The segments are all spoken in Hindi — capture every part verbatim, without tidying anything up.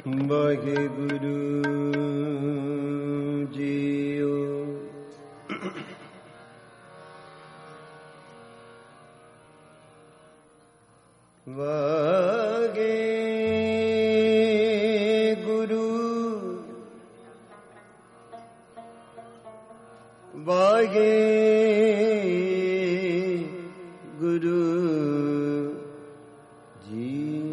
वाहेगुरु जीओ। वागे गुरु वागे गुरु जी।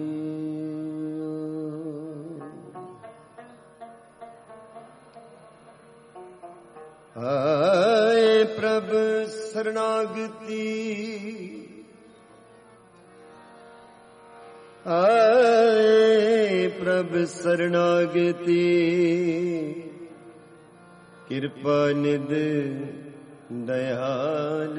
आए प्रभु शरणागति, आए प्रभु शरणागति, कृपा निध दयाल।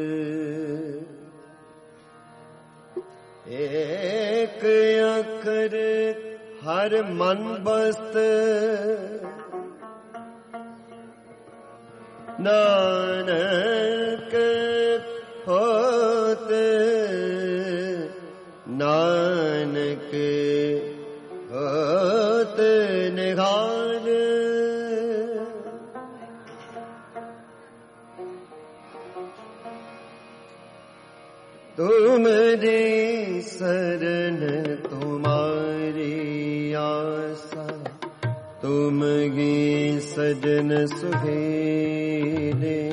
एक अखर हर मन बस्त, नानक होत नानक होत निहाल। तुम्हारी शरण तुम्हारी आशा, तुम ही सजन सुहेले।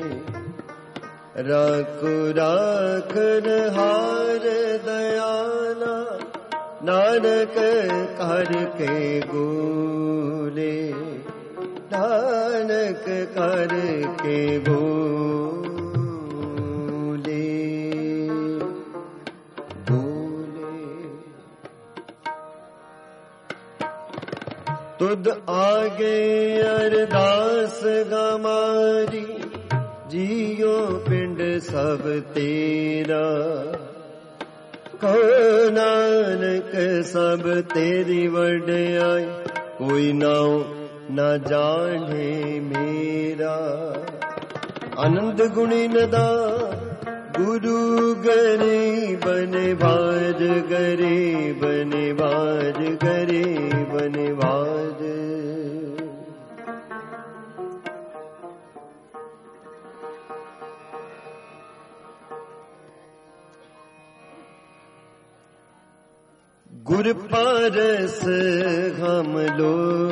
राखो राखन हार दयाला, नानक कर के गोले, नानक कर के गोले गोले। तुद आगे अरदास गमारी, जियो पिंड सब तेरा। को नानक सब तेरी वड्याई, कोई नाउ न जाने मेरा। आनंद गुणी नदा गुरु गरीब निवाज, गरीब निवाज, गरीब निवाज। गुर पारस हम लो,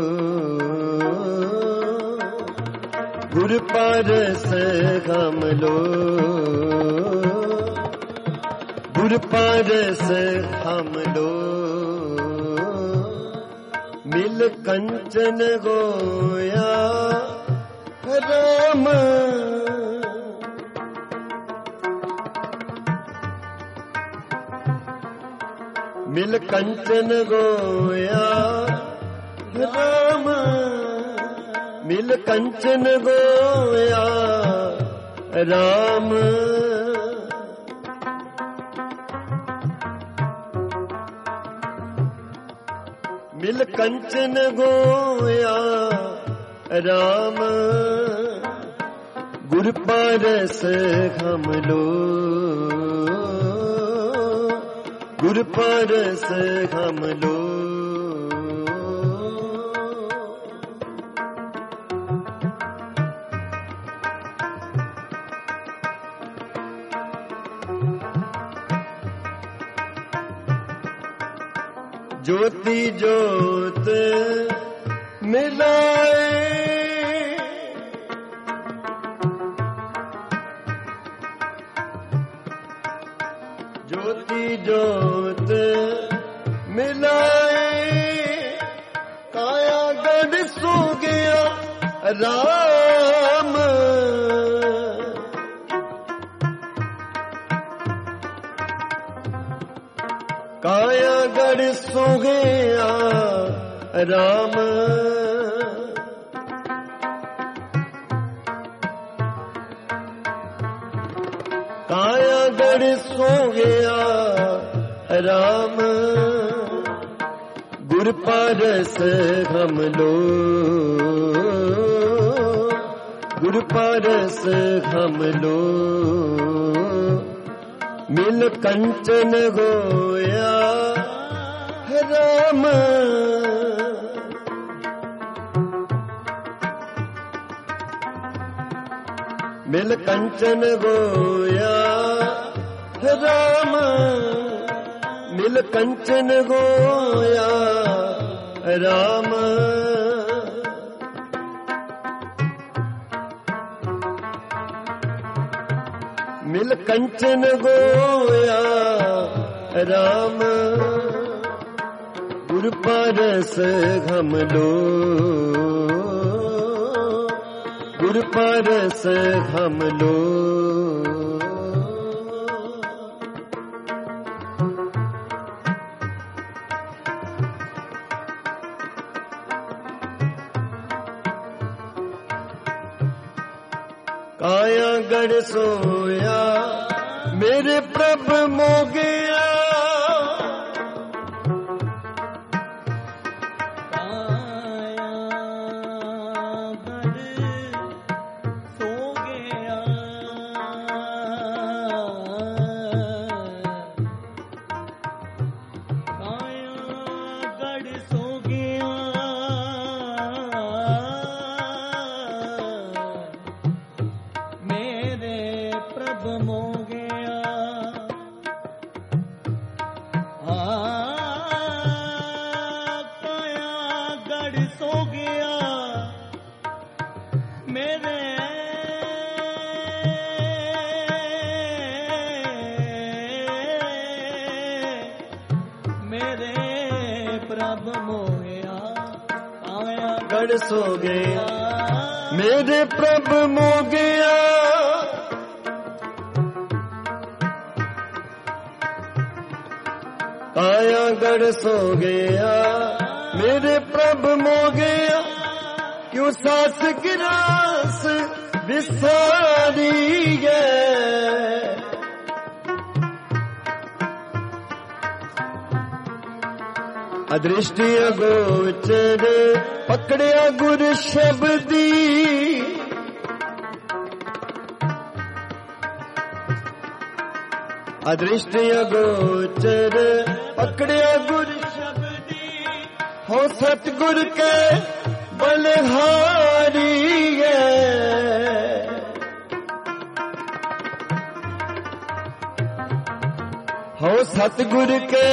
गुर पारस हम लो, गुर पारस हम लो। मिल कंचन गोया राम, मिल कंचन गोया राम, मिल कंचन गोया राम। मिल कंचन गोया राम, गुर पारस हम लो, गुर पारस हम लो। ज्योति ज्योत मिलाए, ज्योति ज्योत मिलाए। काया गढ़ सो गया राम, काया गढ़ सो गया राम। काया गढ़ सो गया राम, गुर पारस हम लो, गुर पारस हम लो। मिल कंचन गोया राम, मिल कंचन गोया राम, मिल कंचन गोया राम। मिल कंचन गोया राम, गुर पारस हम लो, गुर पारस हम लो। काया गढ़ सोया मेरे प्रभ मोगिया, काया गढ़ सो गया, काया गढ़ सो गया, मेरे प्रभ मो गया। आ काया गढ़ सो गया, मेरे मेरे प्रभ मोया। काया गढ़ सो गया मेरे प्रभ मो गया। काया गढ़ सो गया मेरे प्रभ मो गया, क्यों सास गिरास विसारी है। अदृष्टि अगोचर पकड़िया गुर शब्दी, अदृष्टि अगोचर पकड़िया गुर शब्दी, हो सतगुर के बलिहारी है। हो सतगुर के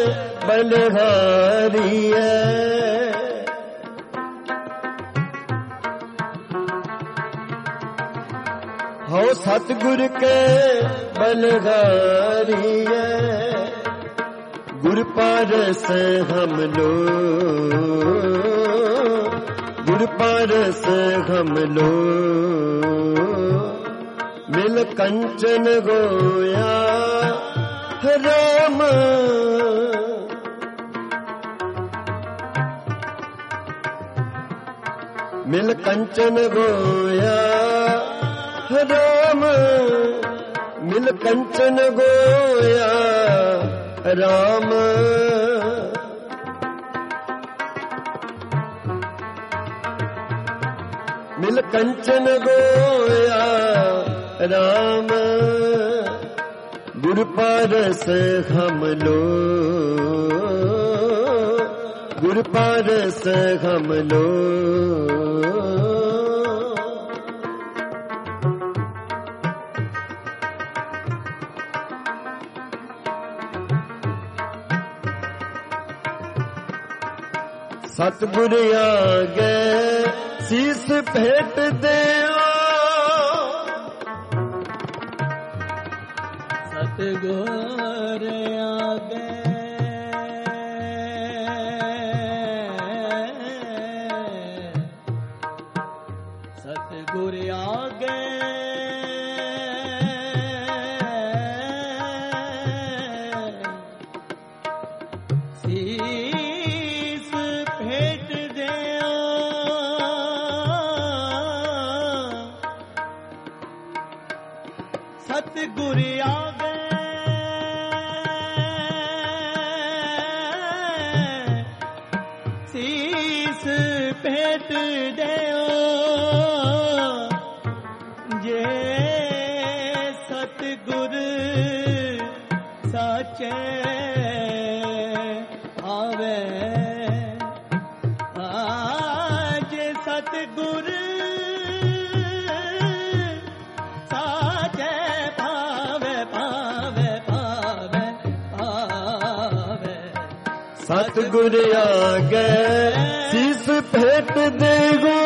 बलिहारी है। हो सतगुर के बलिहारी है। गुर पारस हम लो, गुर पारस हम लो। मिल कंचन गोया राम, मिल कंचन गोया राम, मिल कंचन गोया राम। मिल कंचन गोया राम, गुर पारस हम लो, गुर पारस हम लो। सतगुर आगे शीस भेंट देओ, सतगुर आगे सतगुर आगे शीस भेंट देओ, सतगुर आगे शीस भेंट देओ। जे सतगुर साचे आवे, आज सतगुर सतगुर आगे शीस भेट देगो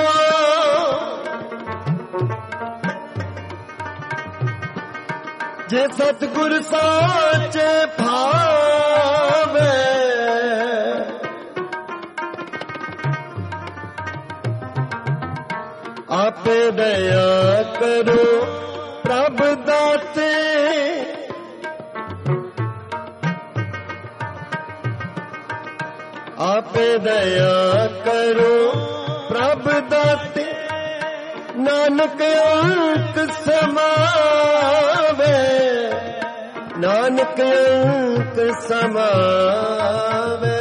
जे सतगुर साचे भावे आपे दया करो प्रभ दाते आपे दया करो प्रभ दाते नानक अंक समावे नानक अंक समावे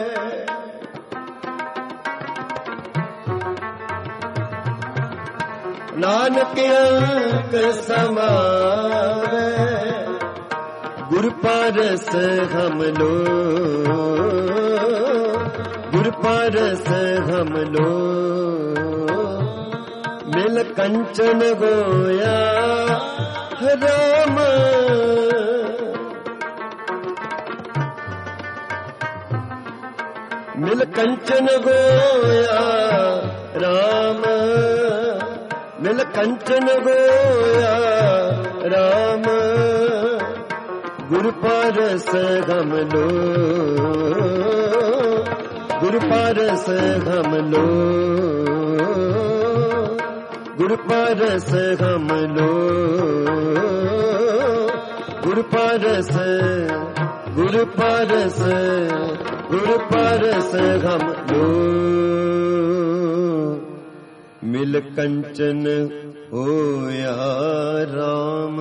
नानक अंक समावे गुर पारस हम लो गुर पारस हम लो मिल कंचन गोया राम मिल कंचन गोया राम मिल कंचन गोया राम गुर पारस हम लो गुर पारस हम लो गुर पारस हम लो गुर पारस गुर पारस गुर पारस हम लो मिल कंचन होया राम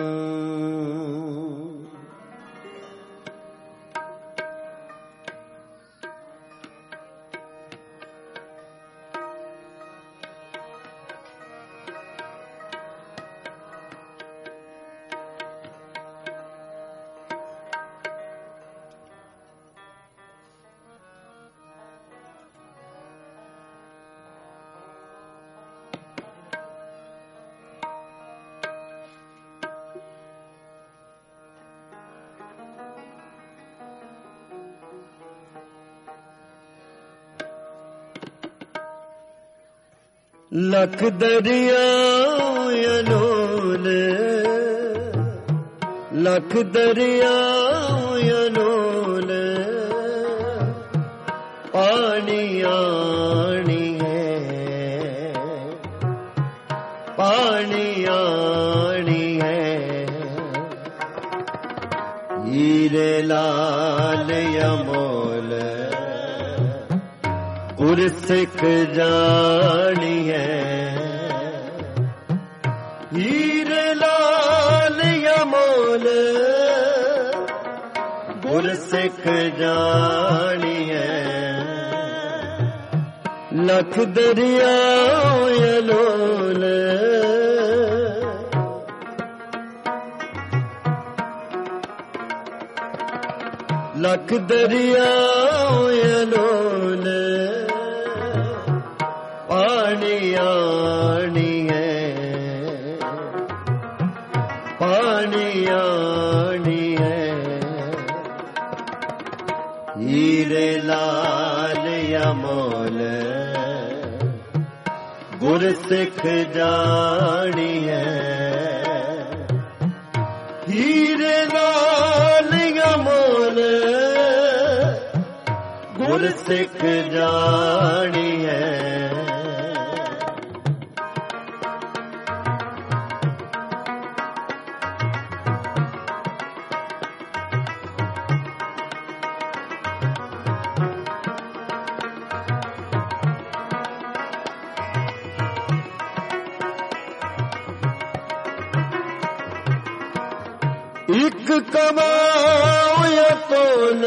लख दरिया अनोल लख दरिया अनोल पानी आनी है पानी आनी है हीरे लाल अमोल गुर सिख जानी है हीरे लाल अमोल गुर सिख जानी है लख दरिया अलोल लख दरिया अलोल पानी आनी है पानी आनी है हीरे लाल अमोल गुर सिख जानी है हीरे लाल अमोल गुर सिख जानी है एक कमाओ या तोल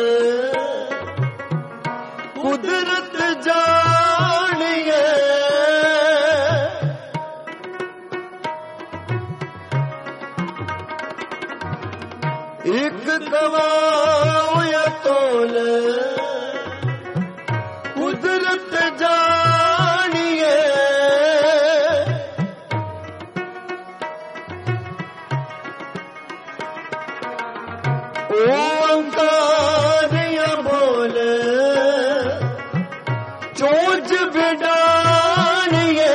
कुदरत जानिए एक कमाओ या तोल कुदरत जानिए ओंकार या बोल ਚੋਜ ਵਿਡਾਣੀਏ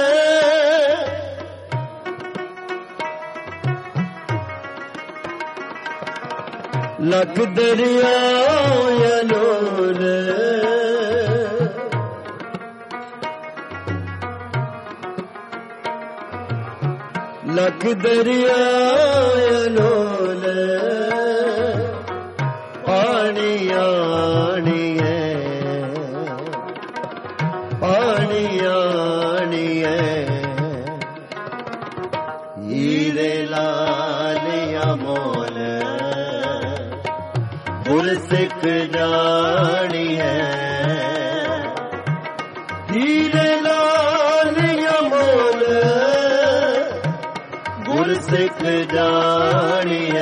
ਲੱਖ ਦਰਿਆ ਅਲੋਲ ਲੱਖ ਦਰਿਆ ਅਲੋਲ ਪਾਣੀ ਆਣੀਏ ਪਾਣੀ ਆਣੀਏ ਹੀਰੇ ਲਾਲਿਆ ਮੋਲ ਗੁਰਸਿੱਖ ਜਾਣੀਏ ਹੀਰੇ ਲਾਲਿਆ ਮੋਲ ਗੁਰਸਿੱਖ ਜਾਣੀਏ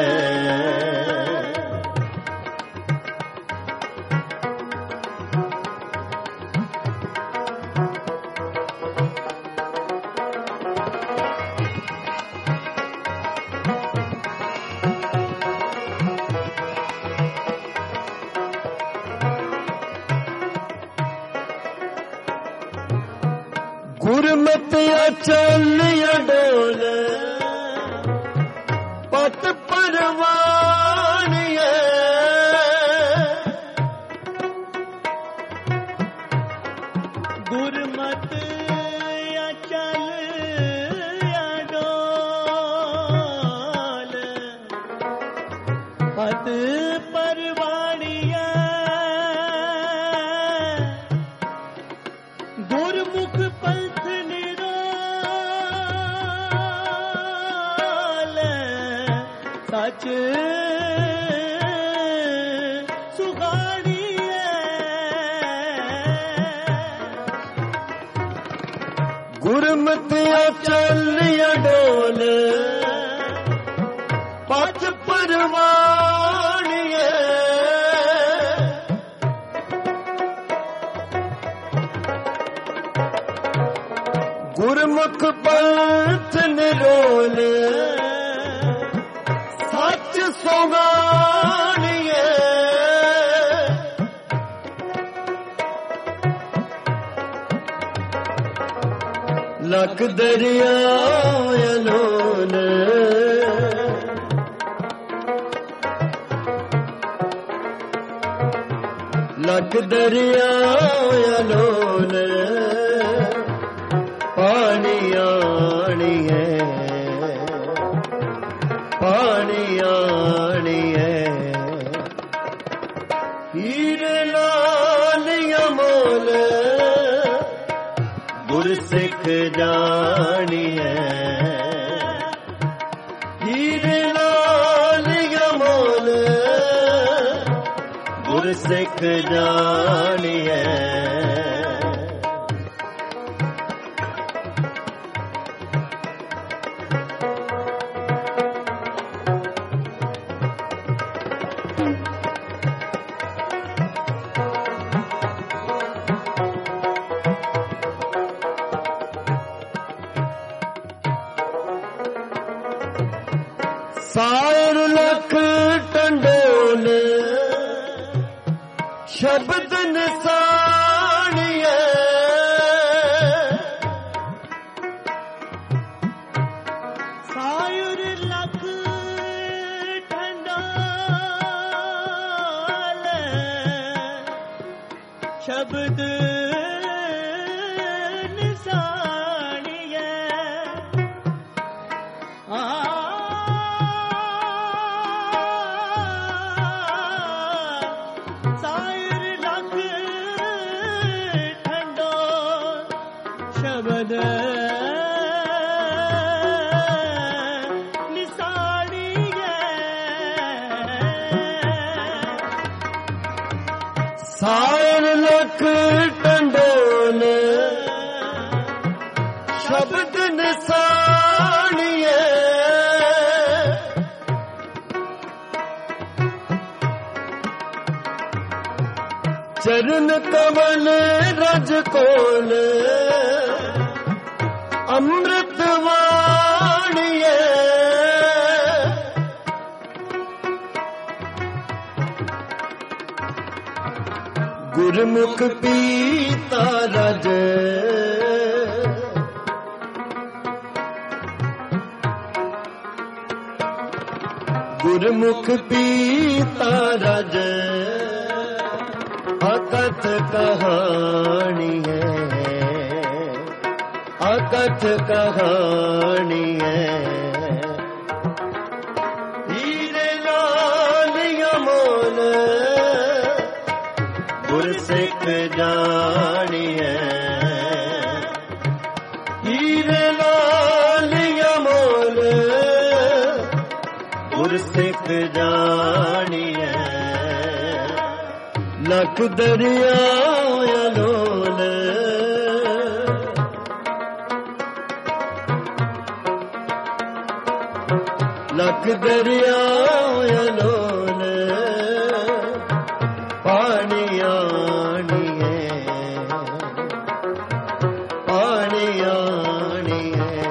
ਗੁਰਮਤਿ ਅਚਲ ਅਡੋਲ ਪਤ ਪਰਵਾਣੀਏ ਗੁਰਮਤਿ ਅਚਲ ਅਡੋਲ ਪਤ ਪਰਵਾਣੀਏ ਗੁਰਮੁਖ ਪੰਥ ਸੱਚ ਸੁਖਾੜੀਏ ਗੁਰਮਤਿ ਅਚਲ ਅਡੋਲ ਪਤ ਪਰਵਾਣੀਏ ਗੁਰਮੁਖ ਪੰਥ ਨਿਰੋਲ ਸੱਚ ਸੁਗਾਣੀਏ ਲੱਖ ਦਰਿਆ ਅਲੋਲ ਲੱਖ ਦਰਿਆ ਅਲੋਲ ਪਾਣੀ ਆਣੀਏ ਪਾਣੀ ਆਣੀਏ ਹੀਰੇ ਲਾਲਿਆ ਮੋਲ ਗੁਰਸਿੱਖ ਜਾਣੀਏ ਹੀਰੇ ਲਾਲਿਆ ਮੋਲ ਗੁਰਸਿੱਖ ਜਾਣੀਏ ਸਾਇਰ ਲਖ ਟੰਡੋਲ ਸ਼ਬਦ ਨਿਸਾਣੀਏ ਸਾਇਰ ਲਖ ਟੰਡੋਲ ਸ਼ਬਦ ਨਿਸਾਣੀਏ ਆ ਸ਼ਬਦ ਨਿਸਾਣੀਏ ਸਾਇਰ ਲਖ ਟੰਡੋਲ ਸ਼ਬਦ ਨਿਸਾਣੀਏ ਚਰਨ ਕਮਲ ਰਜ ਕੋਲ ਅੰਮ੍ਰਿਤ ਵਾਣੀਏ ਗੁਰਮੁਖ ਪੀਤਾ ਰਜ ਗੁਰਮੁਖ ਪੀਤਾ ਰਜ ਅਕਥ ਕਹਾਣੀ ਹੈ ਅਕਥ ਕਹਾਣੀ ਹੈ ਹੀਰੇ ਲਾਲ ਅਮੋਲ ਗੁਰਸਿੱਖ ਜਾਣੀਐ ਹੀਰੇ ਲਾਲ ਅਮੋਲ ਗੁਰਸਿੱਖ ਜਾਣੀਐ ਲਖ ਦਰਿਆ ਅਲੋਲ ਲਖ ਦਰਿਆ ਅਲੋਲ ਪਾਣੀ ਆਣੀਏ ਪਾਣੀ ਆਣੀਏ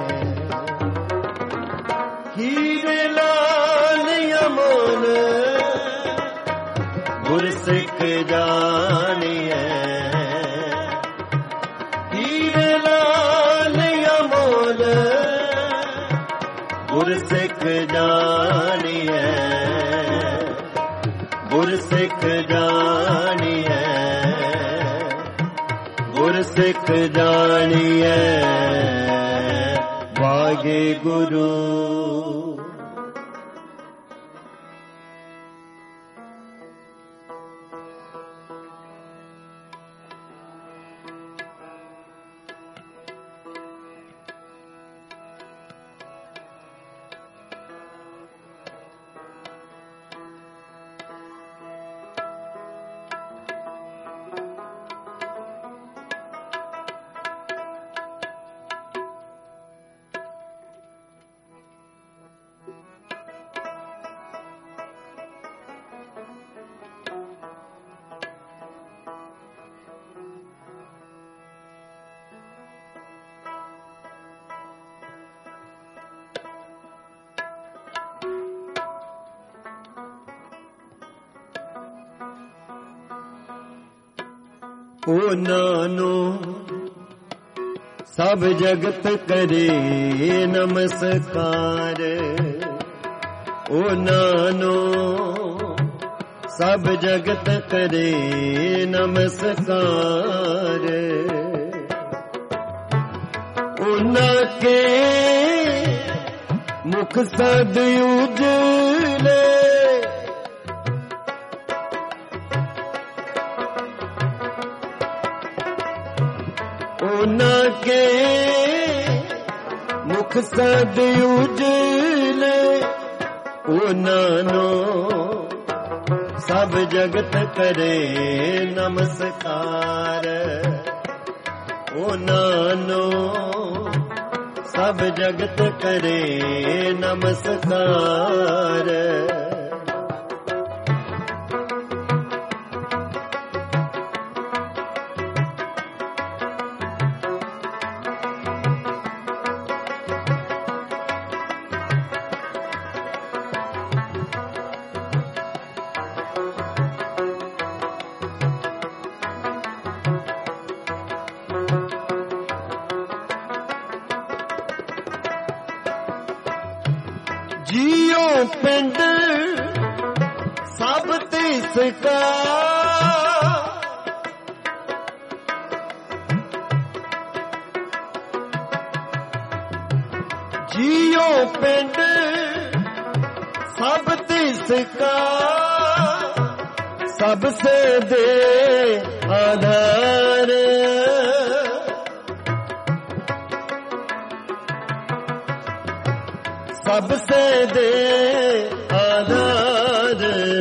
ਹੀਰੇ ਲਾਲ ਅਮੋਲ ਗੁਰਸਿੱਖ ਜਾਣੀਏ ਹੀਰੇ ਲਾਲ ਅਮੋਲ ਗੁਰਸਿੱਖ ਜਾਣੀਐ ਗੁਰਸਿੱਖ ਜਾਣੀਐ ਗੁਰਸਿੱਖ ਜਾਣੀਐ ਵਾਹਿਗੁਰੂ। ਉਹਨਾਂ ਨੂੰ ਸਭ ਜਗਤ ਕਰੇ ਨਮਸਕਾਰ ਉਹਨਾਂ ਨੂੰ ਸਭ ਜਗਤ ਕਰੇ ਨਮਸਕਾਰ ਉਹਨਾਂ ਕੇ ਮੁਖ ਸਦ ਉਜਲੇ ਉਹਨਾਂ ਕੇ ਮੁਖ ਸਦ ਉਜਲੇ ਉਹਨਾਂ ਨੂੰ ਸਭ ਜਗਤ ਕਰੇ ਨਮਸਕਾਰ ਉਹਨਾਂ ਨੂੰ ਸਭ ਜਗਤ ਕਰੇ ਨਮਸਕਾਰ ਜੀਉ ਪਿੰਡ ਸਭ ਤਿਸ ਕਾ ਜੀਉ ਪਿੰਡ ਸਭ ਤਿਸ ਕਾ ਸਭ ਸੇ ਦੇ ਆਧਾਰ ਸਭ ਸੇ ਦੇ ਆਧਾਰ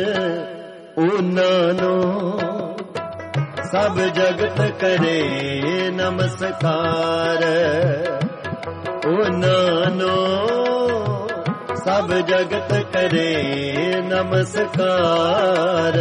ਉਹਨਾਂ ਨੂੰ ਸਭ ਜਗਤ ਕਰੇ ਨਮਸਕਾਰ ਉਹਨਾਂ ਨੂੰ ਸਭ ਜਗਤ ਕਰੇ ਨਮਸਕਾਰ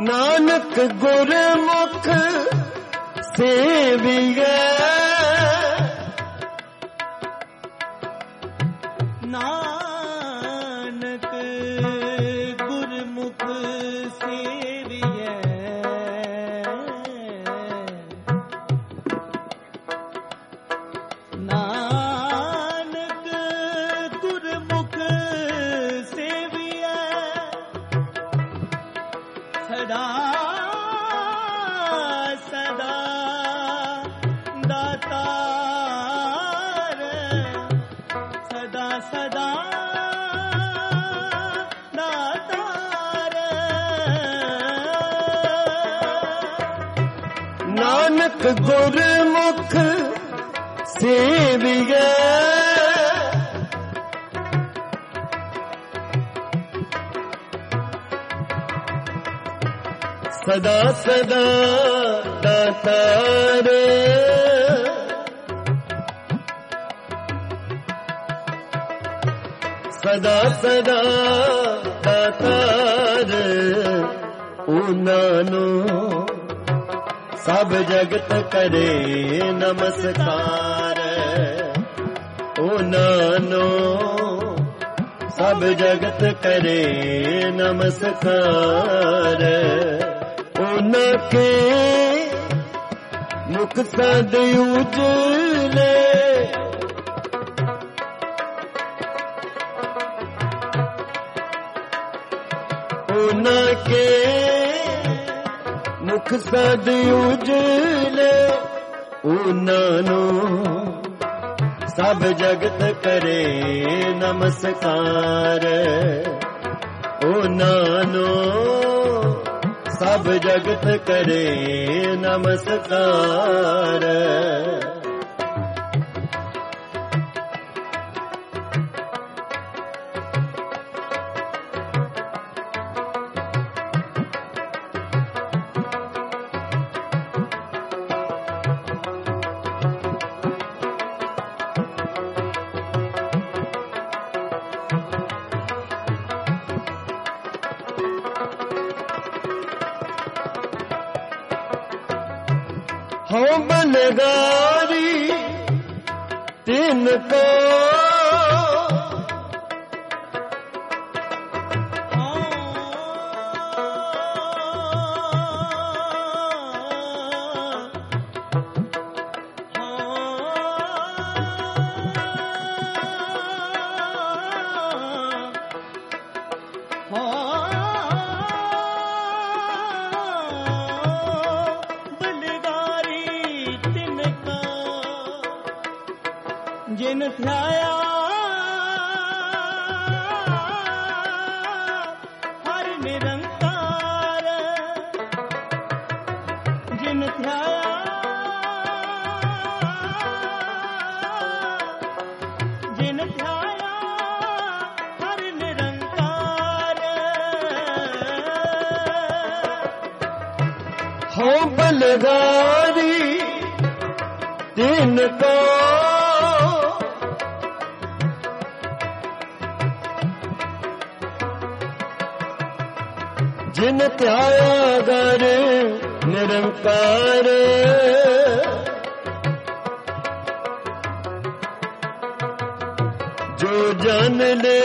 नानक गुरमुख सेविए नानक गुरमुख सेविए नानक गुरमुख सेविए सदा सदा दातार सदा सदा दातार नानक गुरमुख सेविए सदा सदा दातार सदा सदा दातार उनानो सब जगत करे नमस्कार उनानो सब जगत करे नमस्कार उनके मुख सद उजले उनके मुख सद उजले उनानो सब जगत करे नमस्कार उनानो सब जगत करे नमस्कार हो बलगारी तिनको जिन ध्याया हर निरंकार जिन ध्याया जिन ध्याया हर निरंकार हो बलगारी तिनको जिन ध्याया गर निरंकार जो जान ले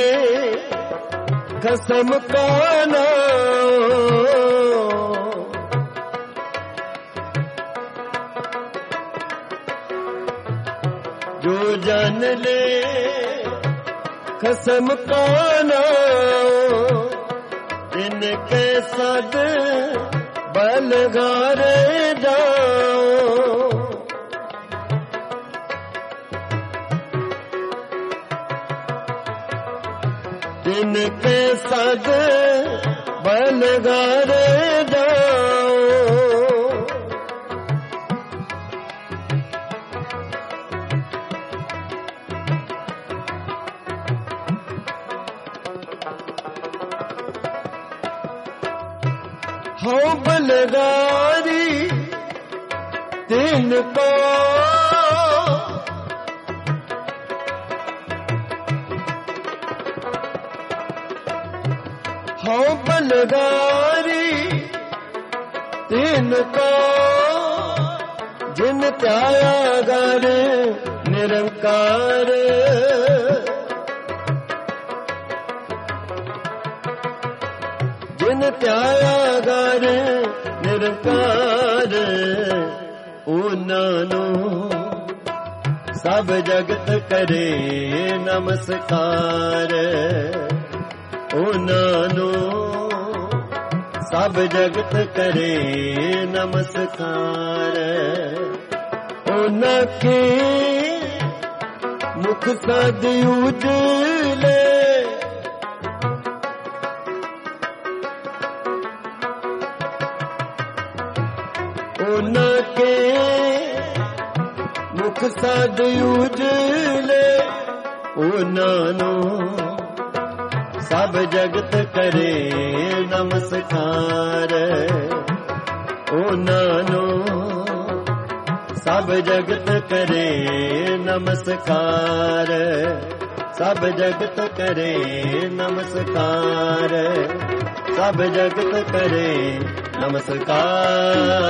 कसम का जो जान ले कसम का इनके सद बलगारे जाओ इनके सद बलगारे जाओ हो बलगारी तिनको हो बलगारी तिनको जिन त्याया गर निरंकार, जिन त्याया गर निरंकार, उन्हां सब जगत करे नमस्कार। उन्हां सब जगत करे नमस्कार। उन्हां के मुख सद उजले, उन्हां के मुख सद उजले, उन्हां सब जगत करे नमस्कार। उन्हां सब जगत करे नमस्कार। सब जगत करे नमस्कार। सब जगत करे नमस्कार।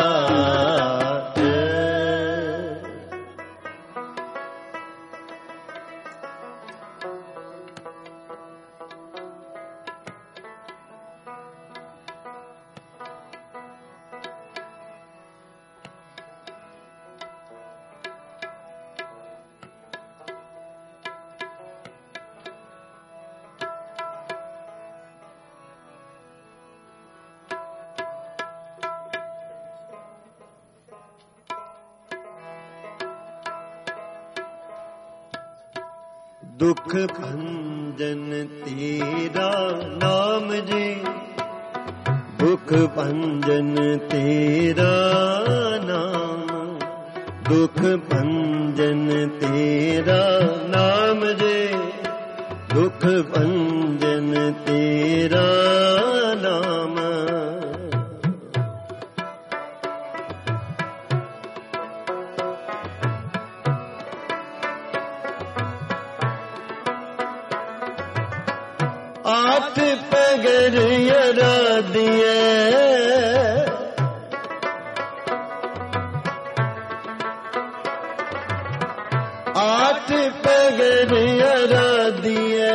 दुख भंजन तेरा नाम जी, दुख भंजन तेरा नाम, दुख भंजन तेरा नाम जी, दुख भंजन तेरा नाम। आठ पगर यरा दिए, आठ पगर यरा दिए,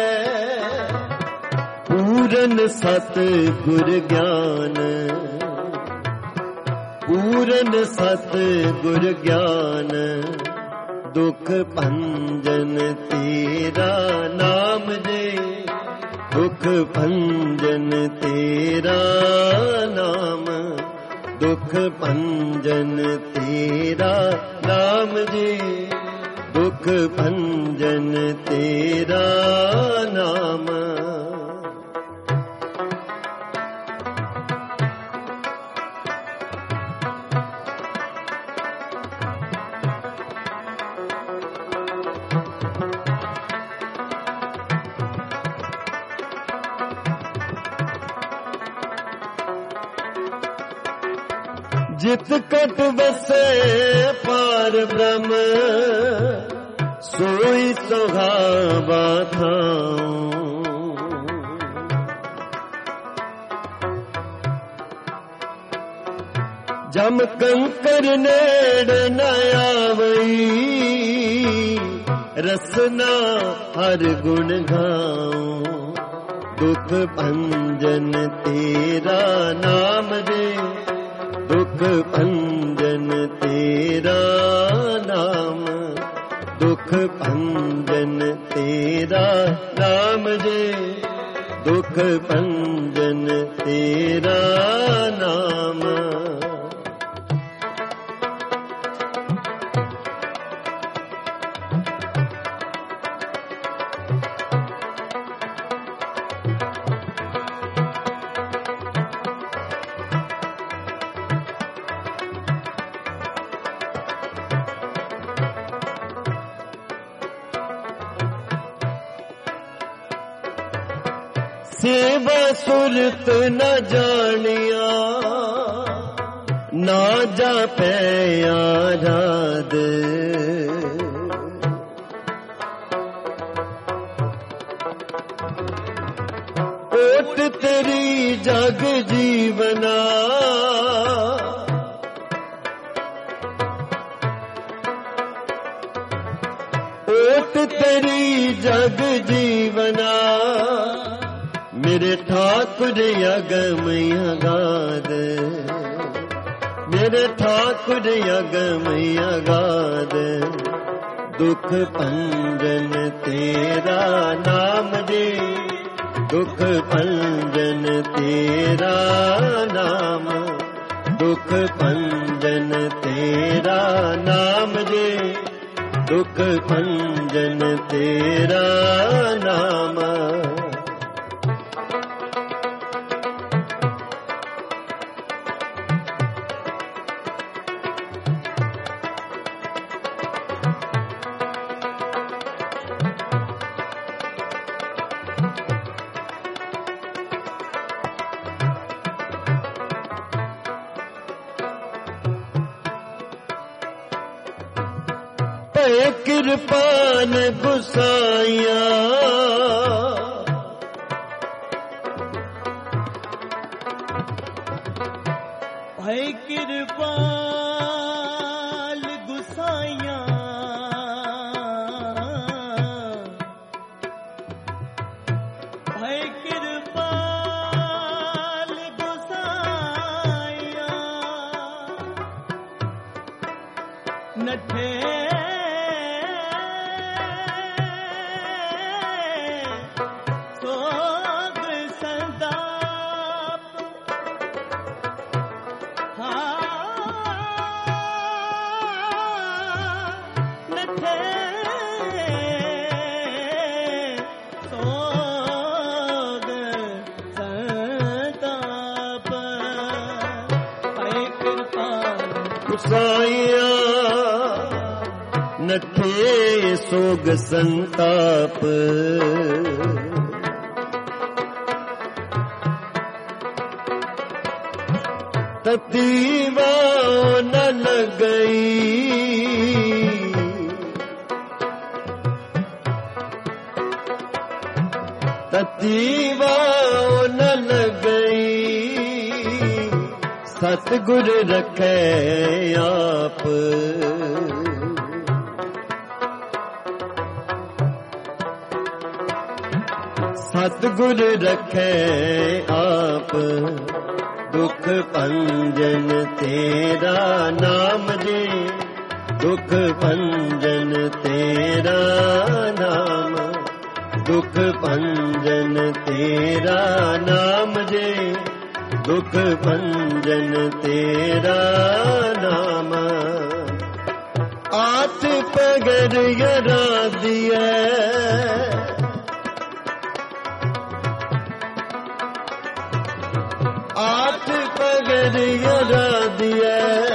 पूरन सत गुर ज्ञान, पूरन सत गुर ज्ञान, दुख भंजन तेरा नाम जे, दुख भंजन तेरा नाम, दुख भंजन तेरा नाम जी, दुख भंजन तेरा नाम। जित कट बसे पार ब्रह्म, सोई सुहावा थाऊं। जम कंकर नेड़ न आवई, रसना हर गुण गाऊं। दुख भंजन तेरा नाम दे, दुख भंजन तेरा नाम, दुख भंजन तेरा नाम जे, दुख भंजन तेरा नाम। सेवा सुरत न जानिया, ना जा पे आराध। ओट तेरी जग जीवना, तेरी जग जीवना, मेरे ठाकुर अगम अगाध, मेरे ठाकुर अगम अगाध। दुख भंजन तेरा नाम जी, दुख भंजन तेरा नाम, दुख भंजन तेरा नाम जी, दुख भंजन तेरा नाम। कृपान गुसाइया, है कृपाल गुसाइया, है कृपाल गुसाइया। नठे गुसाइया, नठे सोग संताप, ततीवा न लगई, ततीवा न लगई। सतगुर रखे आप, सतगुर रखे आप। दुख भंजन तेरा नाम जी, दुख भंजन तेरा नाम, दुख भंजन तेरा नाम जी, दुख भंजन तेरा नाम। आठ पगर यरा दिया, आठ पगर यरा दिया।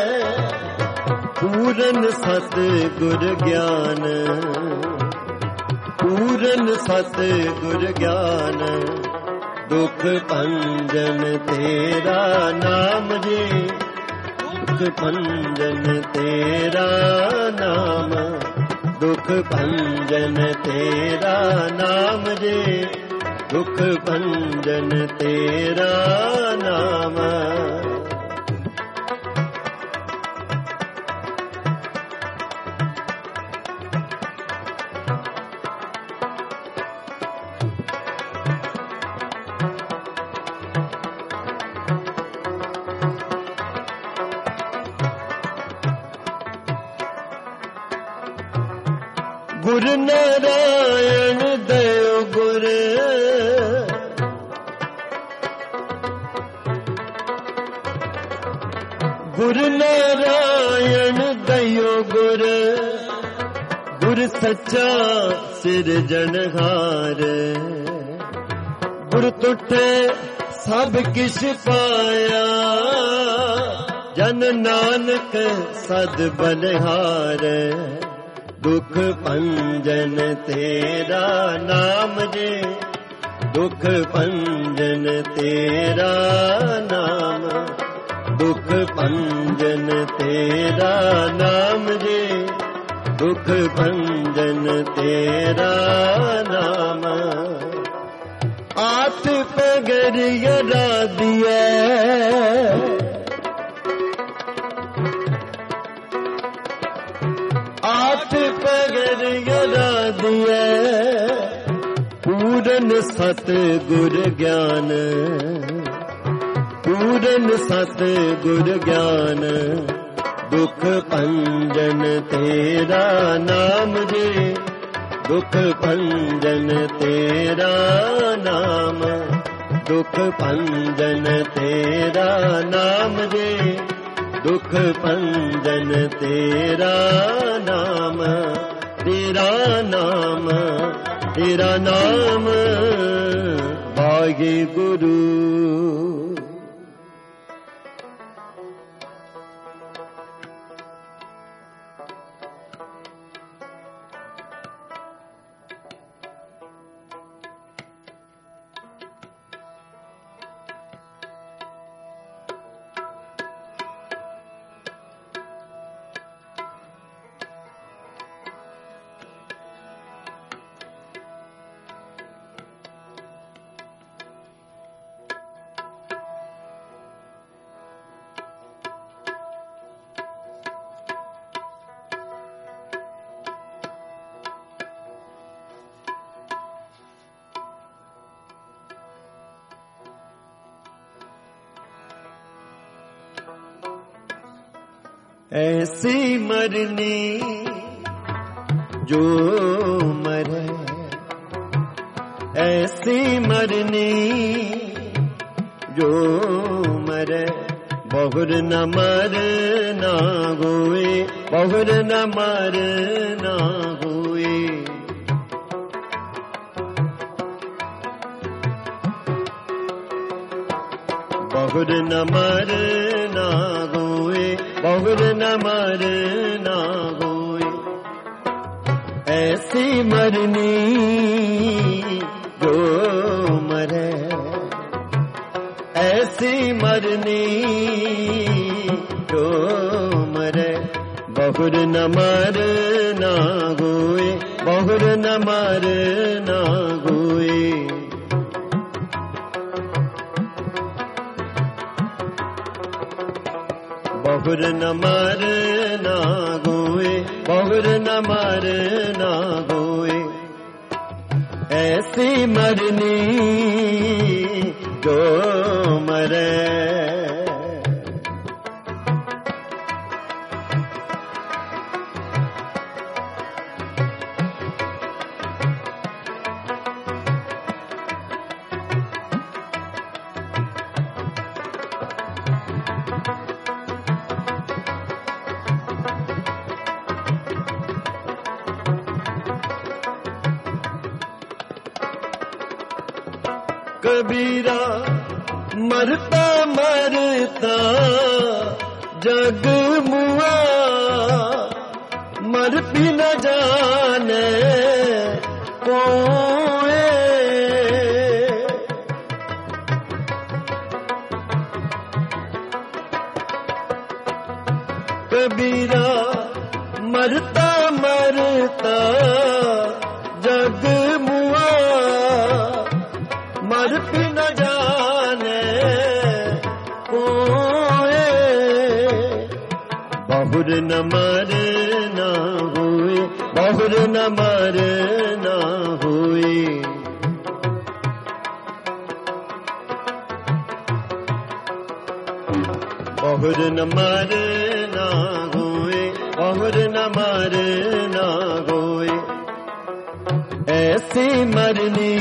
पूरन सत गुर ज्ञान, पूरन सत गुर ज्ञान। दुख भंजन तेरा नाम जी, दुख भंजन तेरा नाम, दुख भंजन तेरा नाम जी, दुख भंजन तेरा नाम। गुर नारायण दयो गुर, गुर नारायण दयो गुर। गुर सच्चा सिरजनहार, गुर तुठे सब किश पाया। जन नानक सद बलिहार। दुख भंजन तेरा नाम जी, दुख भंजन तेरा नाम, दुख भंजन तेरा नाम जी, दुख भंजन तेरा नाम। आठ पगर यरा दिया, आठ पगर यरा दिया। पूरन सत गुर ज्ञान, पूरन सत गुर ज्ञान, दुख भंजन तेरा नाम रे, दुख भंजन तेरा नाम, दुख भंजन तेरा नाम रे, दुख भंजन तेरा नाम, तेरा नाम, तेरा नाम वाहे गुरु। ऐसी मरनी जो मरे, ऐसी मरनी जो मरे, बहुर न मर ना हुए, बहुर न मर ना हुए। बहुर न मर ना हुए, बहुर न मर ना हुए। ऐसी मरनी जो मरे, ऐसी मरनी जो मरे, बहुर न मर ना हुए, बहुर न मर ना हुए। बहुर न मर ना हुए, बहुर न मर ना हुए। ऐसी मरनी जो मरे, कबीरा मरता मरता जग मुआ, मर भी न जाने कोए। कबीरा मरता मरता जग मुआ, मर भी न जाने कोए। बहुर न मर ना हुए, बहुर न मर ना हुए। बहुर न मर ना हुए, बहुर न मर ना हुए। ऐसी मरनी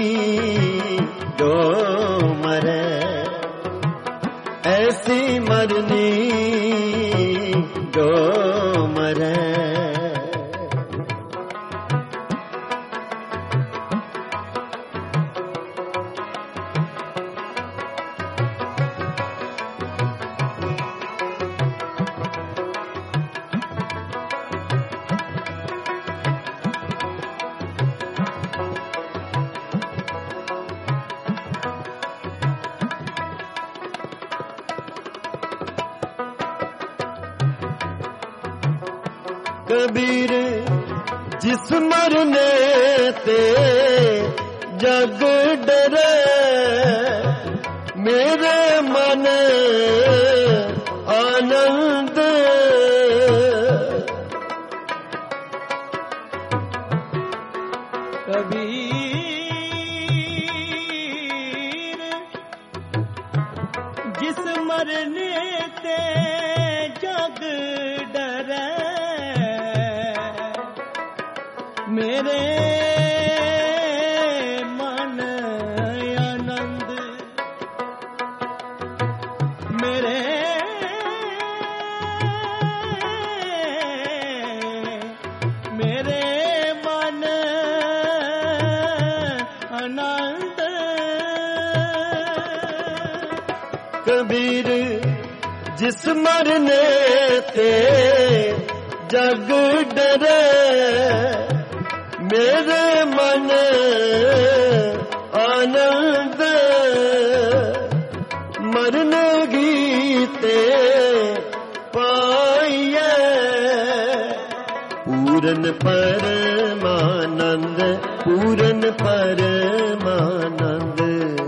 जो मरे, ऐसी मरनी जो मरे। कबीर जिस मरने ते जग डरे, मेरे मन आनंद। कबीर मरने ते जग डरे मेरे मन आनंद मेरे मेरे मन आनंद कबीर जिस मरने ते जग डरे मेरे मन आनंद मरने गीते पाइए पूरन परमानंद पूरन परमानंद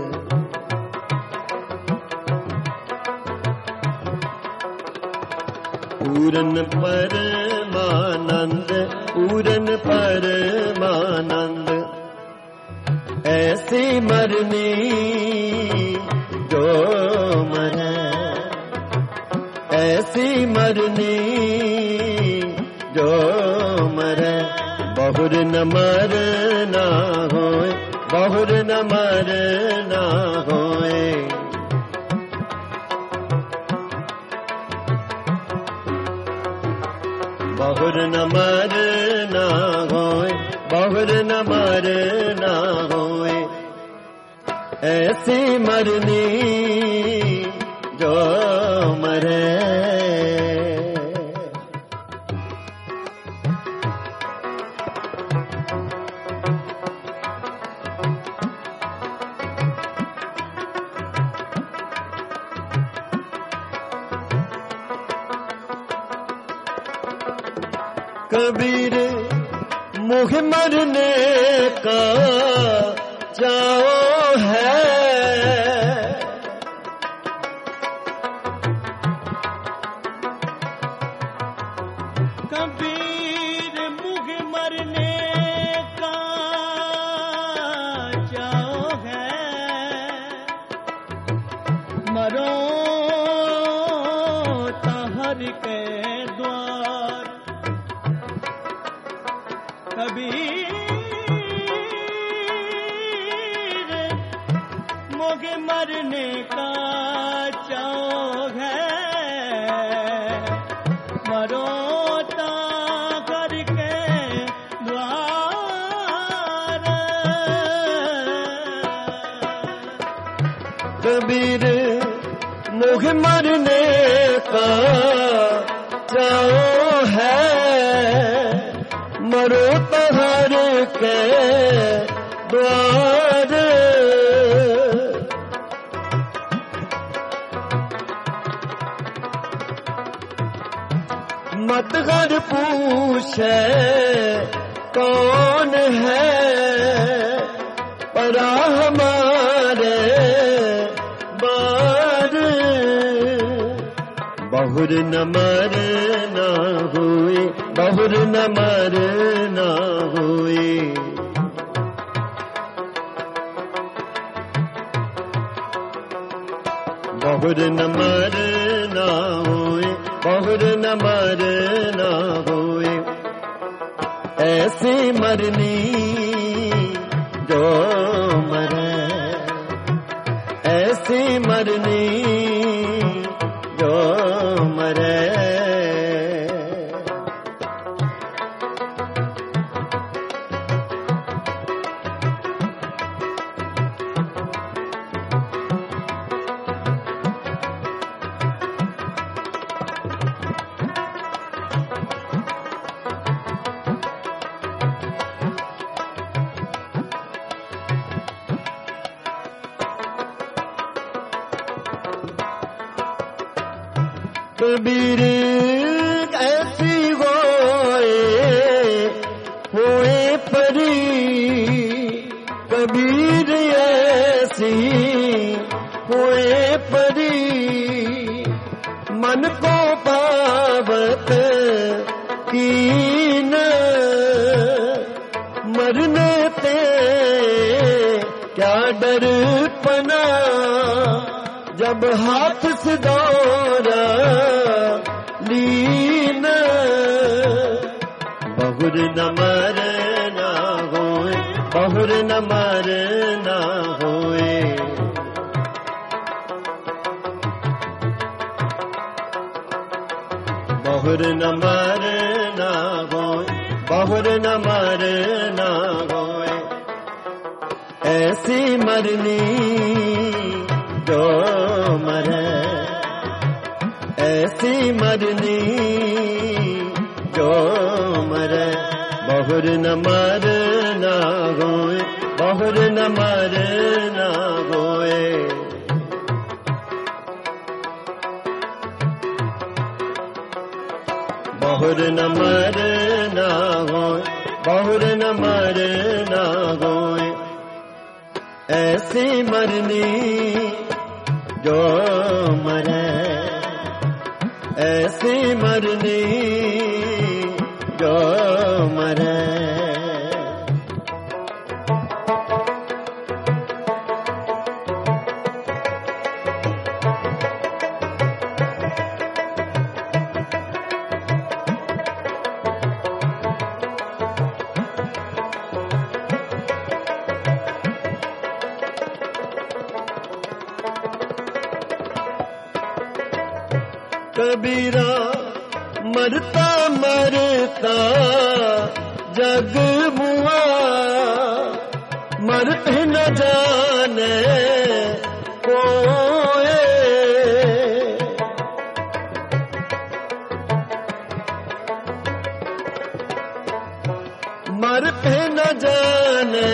पूरन परमानंद पूरन परमानंद ऐसी मरनी जो मरे ऐसी मरनी जो मरे बहुर न मरना होए बहुर न मरना होए बहुर न मरना होए बहुर न मरना होए ऐसी मरनी जो मरे कबीर मुझ मरने का चाओ है कबीर मुझ मरने का चाओ है मरो तहर के द्वार कबीर मोगे मरने का चाओ है मरो ताकर के द्वार कबीर मोगे मरने का चाओ है मरो तहर के द्वार मत घर पूछे कौन है परा हमारे बार बहुर न मरना हुए बहुर न मरना हुए बहुर न मरना हुए बहुर न मरना हुए ऐसी मरनी जो मरे ऐसी मरनी जो मरे कबीर ऐसी होए होए परी कबीर ऐसी होए परी मन को पावत कीन मरने ते क्या डर पना जब हाथ सिदौरा लीन बहुर न मरना होए बहुर न मरना होए बहुर न मरना होए बहुर न मरना होए ऐसी मरनी जो मरे ऐसी मरनी जो मरे बहुर न मरना होए बहुर न मरना होए बहुर न मरना होए बहुर न मरना होए ऐसी मरनी जो मरे ऐसी मरनी जो मरे कबीरा मरता मरता जग मुआ मरते न जाने कोए मरते न जाने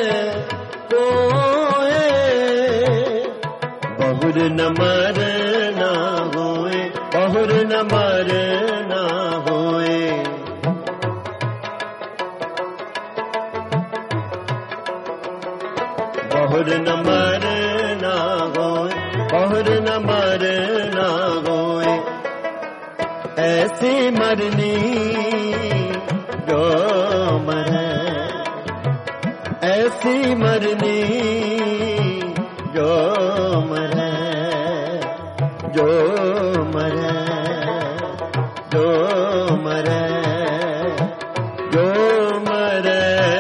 कोए बहुर न मरना होए बहुर न मरना होए बहुर न मरना होए बहुर न मरना होए ऐसी मरनी जो मरे ऐसी मरनी जो मरे जो मरे जो मरे जो मरे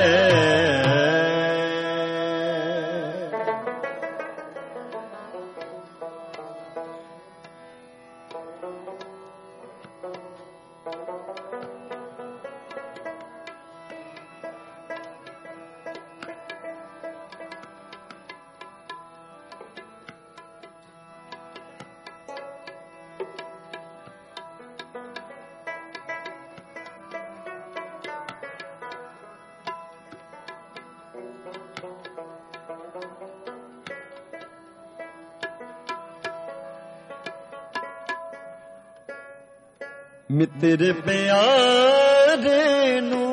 मित्र प्यारे नू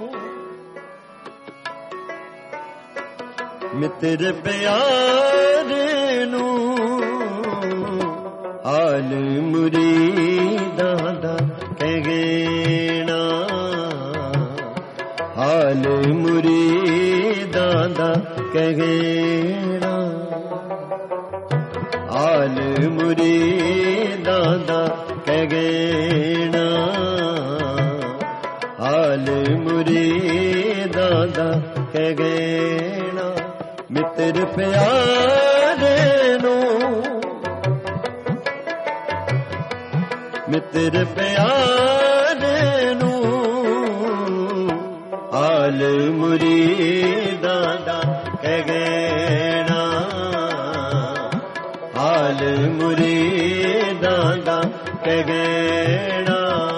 मित्र प्यारे नू हाल मुरीदां दा कहना हाल मुरीदां दा कहना हाल मुरीदां दा कहना हाल मुरीदां दा कहना मित्र प्यारे नू मित्र प्यारे नू हाल मुरीदां दा कहना हाल मुरीदां दा कहना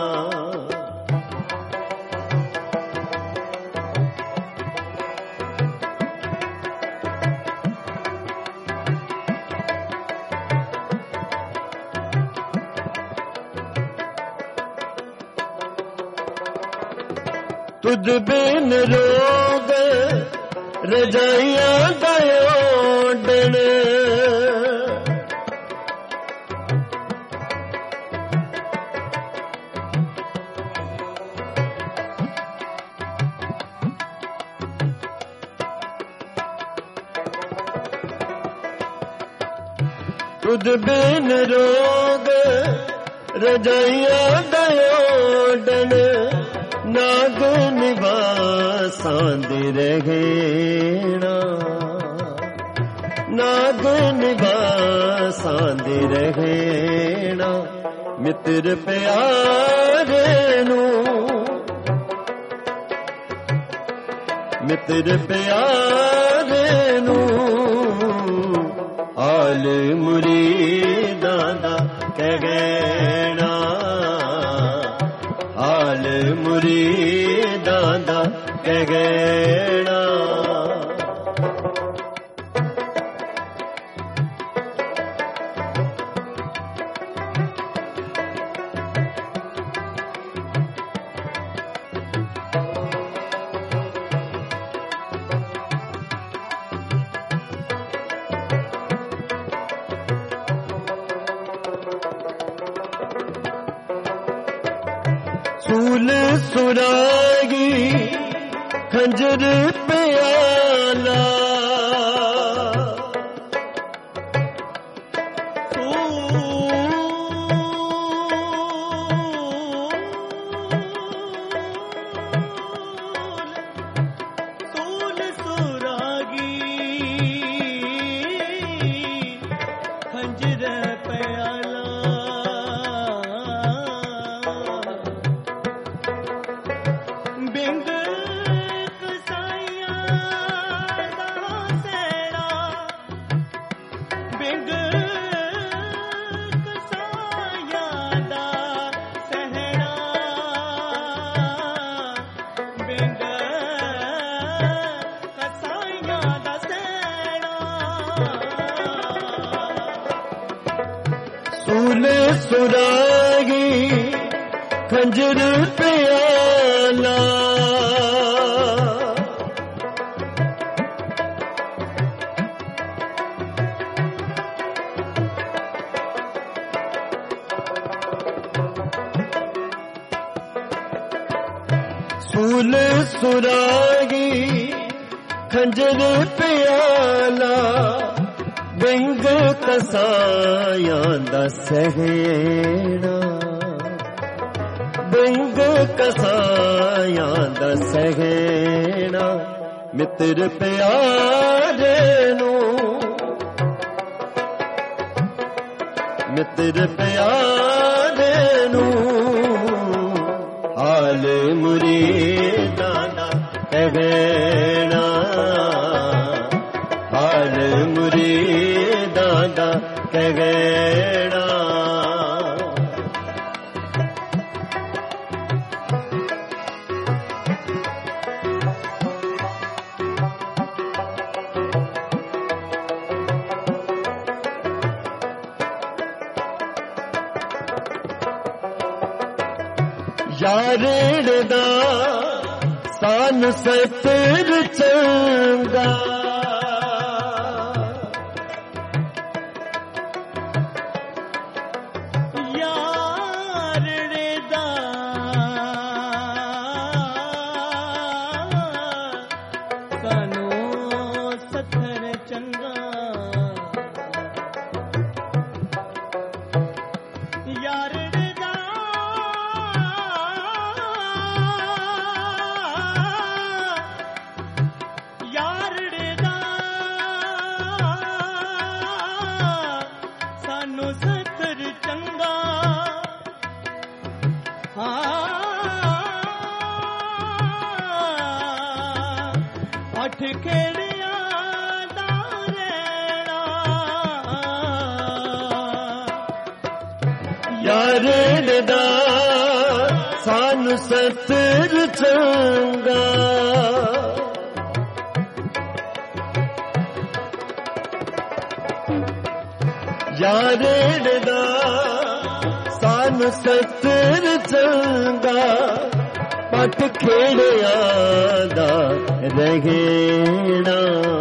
तुझ बिन रोग रजाइयां दयोडन तुद बिन रोग रजाइयां दयोडन नाग निवासां दे रहना नाग निवासां दे रहना मित्र प्यारे नू मित्र प्यारे नू हाल मुरीदां दा कहना हाल मुरीदां दा कहना सूल सुरागी खंजर प्याला सूल सुरागी खंजर प्याला सूल सुरागी खंजर प्याला सूल सुरागी खंजर प्याला बिंग कसायां दा सहना बिंग कसायां दा सहना मित्र प्यारे नू मित्र प्यारे नू हाल मुरीदां दा कहना हाल मुरीदां दा कहना यारेड़ दा सान सतर चंगा यारेड़ दा सानू सतर चंगा यारेड़ सतर चंगा अठ खेड़िया दा रहना यारेड़ दा सानू सतर चंगा यारेड़ दा सानू सतर चंगा पट खेड़िया दा रहना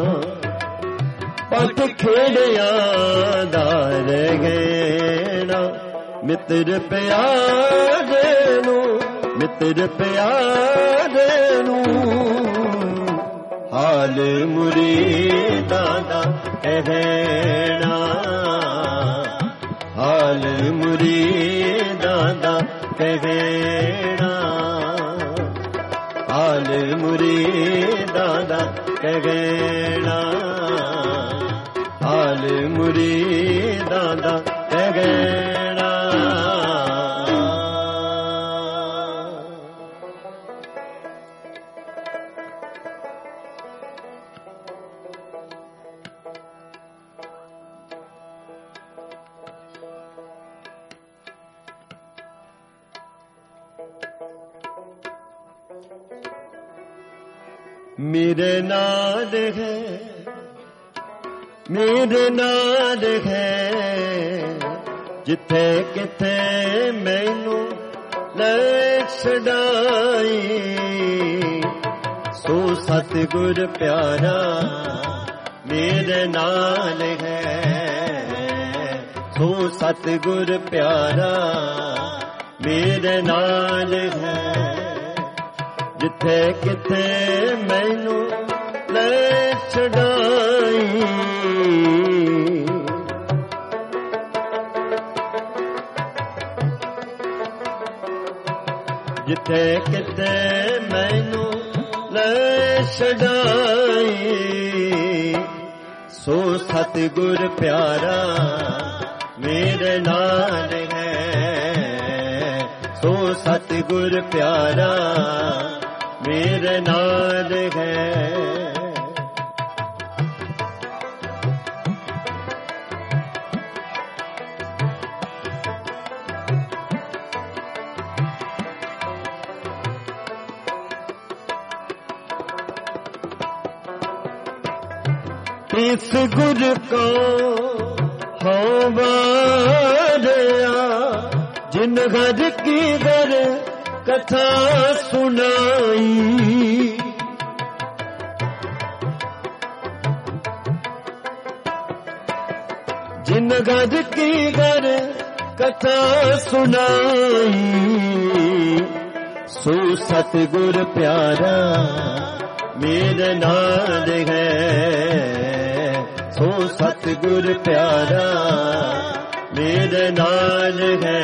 पट खेड़िया दा रहना मित्र प्यारे नू मित्र प्यारे नू हाल मुरीदां दा कहना मुरीदां दा कहना, हाल मुरीदां दा कहना, हाल मुरीदां दा कहना। मेरे नाल है, मेरे नाल है, जिथे किथे मैनू ले छड़ाई, सो सतगुर प्यारा मेरे नाल है, सो सतगुर प्यारा मेरे नाल है, जिथे किथे मैनू ले छड़ाई, जिथे किथे मैनू ले छड़ाई, सो सतगुर प्यारा मेरे नाल है, सो सतगुर प्यारा मेरे नाल है। इस गुर को हो वारिया, जिन घर की घर कथा सुनाई, जिन घर की घर कथा सुनाई, सो सतगुर प्यारा मेरे नाल है, सो सतगुर प्यारा मेरे नाल है।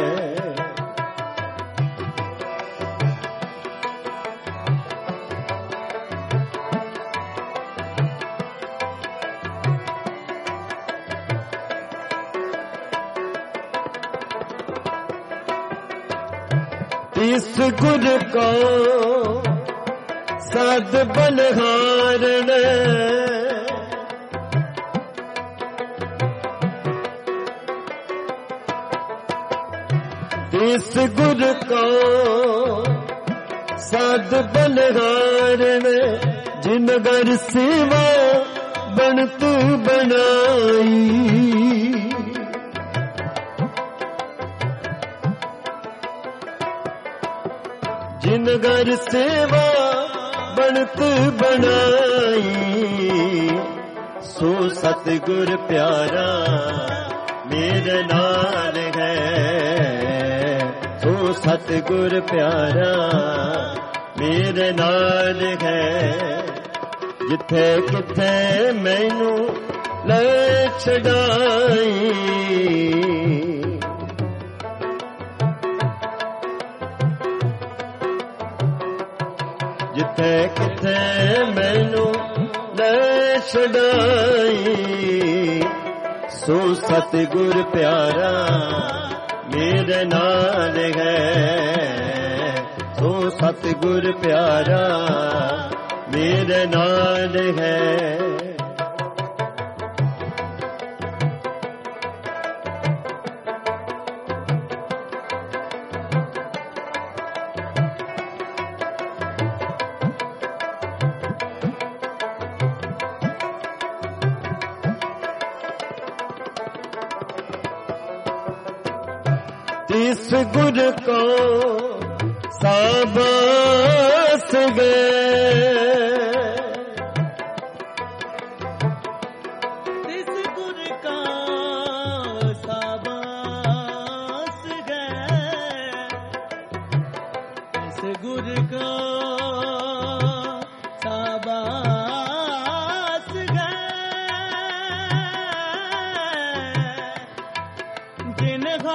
इस गुर को सद बलहारन, इस गुर को सद बलहारन, जिन घर सेवा बनत बनाई, जिन घर सेवा बनत बनाई, सो सतगुर प्यारा मेरे नाल है, सो सतगुर प्यारा मेरे नाल है, जिथे किथे मैनू ले छड़ाई, जिथे किथे मैनू ले छड़ाई, सो सतगुर प्यारा मेरे नाल है, सो सतगुर प्यारा मेरे नाल है। इस गुर को साबास गए, इस गुर का साबास गए, इस गुर का साबास गए, जिन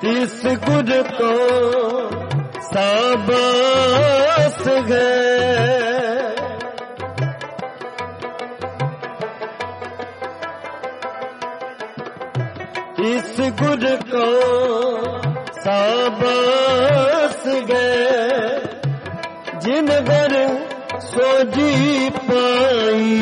इस गुर को शाबाश है। इस गुर को शाबाश है, जिन घर सोजी पाई।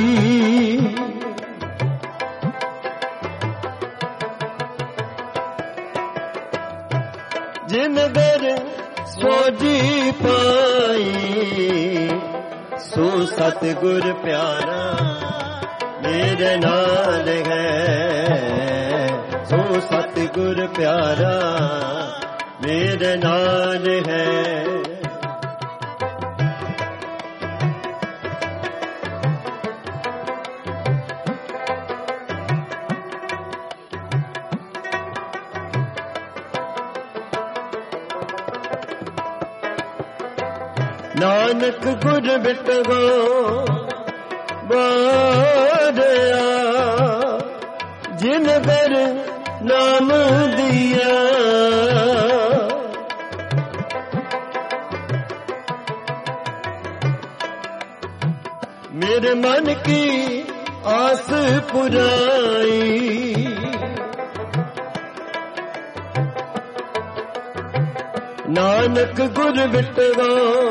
जिन घर सोजी पाई, सो सतगुर प्यारा मेरे नाल है। सो सतगुर प्यारा मेरे नाल है। नानक गुर बिटगो बारया, जिन घर नाम दिया। मेरे मन की आस पुराई। नानक गुर बिटगो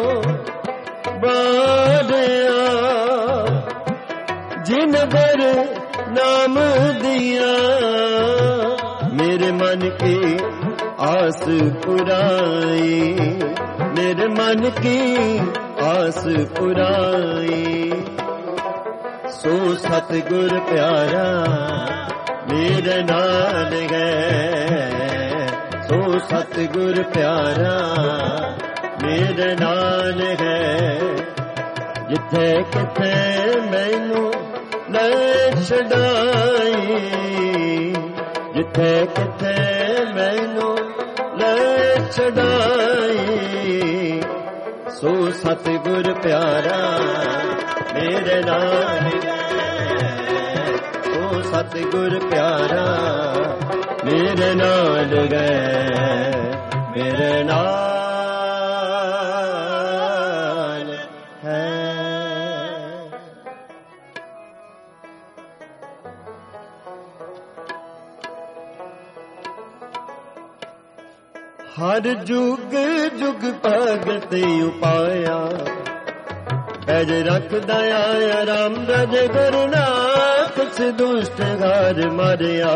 बारया, जिन घर नाम दिया। मेरे मन की आस पुराई। मेरे मन की आस पुराई। सो सतगुर प्यारा मेरे नाल है। सो सतगुर प्यारा मेरे नाल है। जिथे किथे मैनू ले छड़ाई। जिथे किथे मैनू ले छड़ाई। सो सतगुर प्यारा मेरे नाल है। सो सतगुर प्यारा मेरे नाल है। मेरे नाल हर जुग जुग भगत उपाया। पैज रख दया राम रज गुरनाथ, दुष्ट घर मारिया।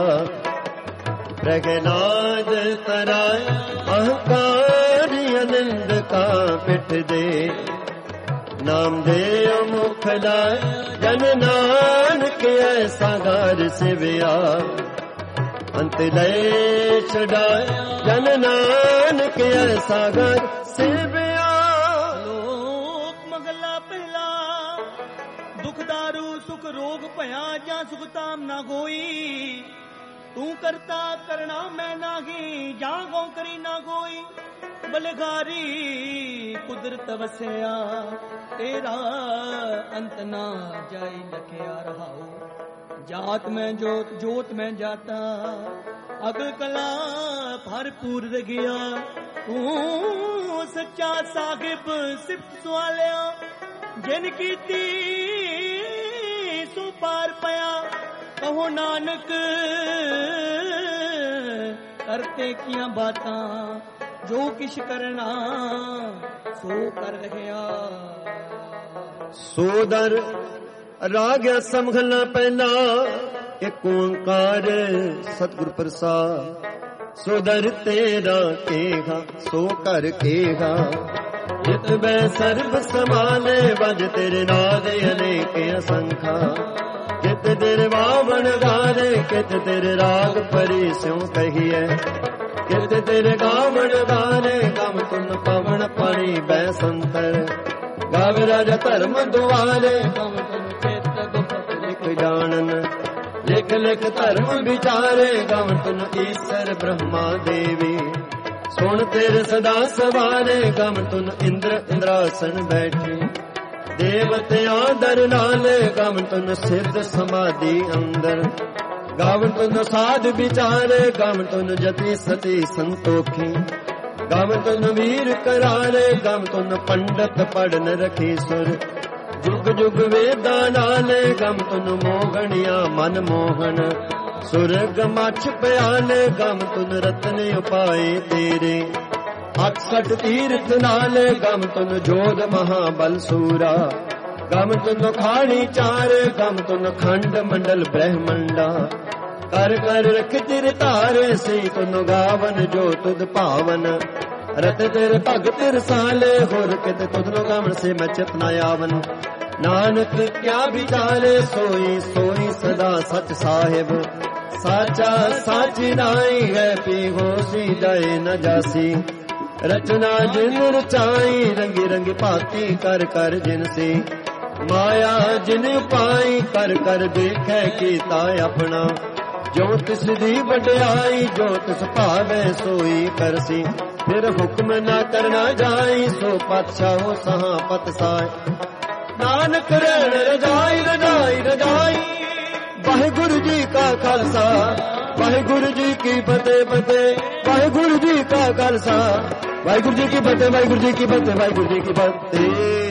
प्रगनाद तराय अहंकार आनंद का पिठ दे। नाम दे मुख लाय जन नानक ऐसा घर सिविया। अंत लय छड़ाए जन नानक ऐसा घर सिविया। लोक मगला पहला दुख दारू सुख रोग भया, जा सुख ताम ना गोई। तू करता करना मैं नाही, जा गौ करी ना गोई। बलगारी कुदरत वसया, तेरा अंत ना जाई लखया रहाओ। जात में जोत जोत में जाता, अगल कला भरपूर गया। तू सच्चा साहिब सिफ्त सवालिया, जिन कीती सो पार पया। कहो नानक करते किया बातां, जो किश करना सो कर रखया। सो दर राग समझना पैना, एक ओंकार सतगुर प्रसाद। सो दर तेरा केहा सो कर केहा। जित बै सर्ब समाने, बज तेरे नाद अनेक असंखा। कित तेरे बावण गारे, कित तेरे राग परी स्यों कहिए। कित तेरे गावण गारे, गम तुम पवन पानी बैसंतर। गाव राजा धर्म दुआरे, गम तुम चित गुप्त लिख जानन। लिख लिख धर्म विचारे, गम तुम ईश्वर ब्रह्मा देवी। सुन तेरे सदा सवारे, गम तुम इंद्र इंद्रासन बैठे। देवते आदर नाले, गम तुम सिद्ध समाधि अंदर। ਗਾਵਨ ਤੁਨ ਸਾਧ ਵਿਚਾਰੇ, ਗਾਵਨ ਤੁਨ ਜਤੀ ਸਤੀ ਸੰਤੋਖੀ, ਗਾਵਨ ਤੁਨ ਵੀਰ ਕਰਾਰੇ, ਗਾਵਨ ਤੁਨ ਪੰਡਤ ਪੜਨ ਰਖੀ ਸੁਰ, ਜੁਗ ਜੁਗ ਵੇਦਾਂ ਨਾਲੇ, ਗਮ ਤੁਨ ਮੋਹਣਿਆ ਮਨ ਮੋਹਨ, ਸੁਰਗ ਮਛ ਪਿਆਲੇ, ਗਮ ਤੁਨ ਰਤਨ ਉਪਾਏ ਤੇਰੇ, ਅਕਸਠ ਤੀਰਥ ਨਾਲੇ, ਗਮ ਤੁਨ ਜੋਧ ਮਹਾਬਲ ਸੂਰਾ, ਗਮ ਤੁਨ ਖਾਣੀ ਚਾਰੇ, ਗਮ ਤੁਨ ਖੰਡ ਮੰਡਲ ਬ੍ਰਹਮੰਡਾ, ਕਰ ਕਰ ਰਖ ਤਿਰ ਧਾਰੇ, ਸੇ ਤੁਨ ਗਾਵਨ ਜੋ ਤੁਧ ਭਾਵਨ, ਰਤ ਤੇਰੇ ਭਗਤ ਰਸਾਲੇ, ਹੋਰ ਕਿਤ ਤੁਧਨੋ ਗਾਵਨ ਸੇ ਮੈਂ ਚਿਤ ਨ ਆਵਨ, ਨਾਨਕ ਕਿਆ ਵਿਚਾਰੇ, ਸੋਈ ਸੋਈ ਸਦਾ ਸਚ ਸਾਹਿਬ, ਸਾਚਾ ਸਾਚ ਨਾਈ ਹੈ, ਪੀ ਹੋਸੀ ਜਾਏ ਨ ਜਾਸੀ, ਰਚਨਾ ਜਿਨ ਰਚਾਈ, ਰੰਗੀ ਰੰਗੀ ਭਾਤੀ ਕਰ ਕਰ ਜਿਨ ਸੀ, ਮਾਇਆ ਜਿਨ ਪਾਈ, ਕਰ ਕਰ ਦੇਖੈ ਕੀਤਾ ਆਪਣਾ, ਜੋ ਤਿਸ ਦੀ ਵਡਿਆਈ, ਜੋ ਤਿਸ ਭਾਵੇ ਸੋਈ ਕਰਸੀ, ਫਿਰ ਹੁਕਮ ਨਾ ਕਰਨਾ ਜਾਈ, ਸੋ ਪਾਤਸ਼ਾਹੋ ਸਹਾ ਪਤ ਸਾਇ, ਨਾਨਕ ਰਹਿਣ ਰਜਾਈ ਰਜਾਈ ਰਜਾਈ, ਵਾਹਿਗੁਰੂ ਜੀ ਕਾ ਖਾਲਸਾ ਵਾਹਿਗੁਰੂ ਜੀ ਕੀ ਫਤਿਹ ਫਤਿਹ, ਵਾਹਿਗੁਰੂ ਜੀ ਕਾ ਖਾਲਸਾ ਵਾਹਿਗੁਰੂ ਜੀ ਕੀ ਫਤਿਹ, ਵਾਹਿਗੁਰੂ ਜੀ ਕੀ ਫਤਿਹ, ਵਾਹਿਗੁਰੂ ਜੀ ਕੀ ਫਤਿਹ।